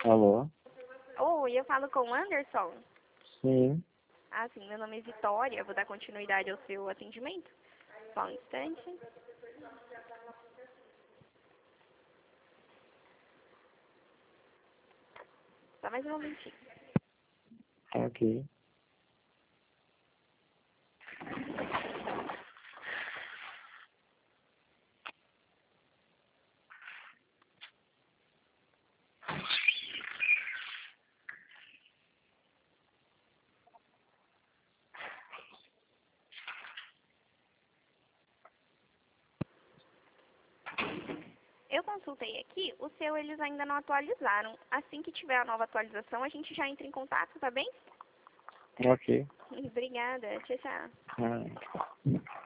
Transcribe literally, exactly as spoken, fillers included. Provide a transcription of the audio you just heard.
Alô? Oi, eu falo com o Anderson. Sim. Ah, sim, meu nome é Vitória. Vou dar continuidade ao seu atendimento. Só um instante. Só mais um momentinho. Tá ok. Eu consultei aqui, o seu eles ainda não atualizaram. Assim que tiver a nova atualização, a gente já entra em contato, tá bem? Ok. Obrigada. Tchau, tchau. Ah.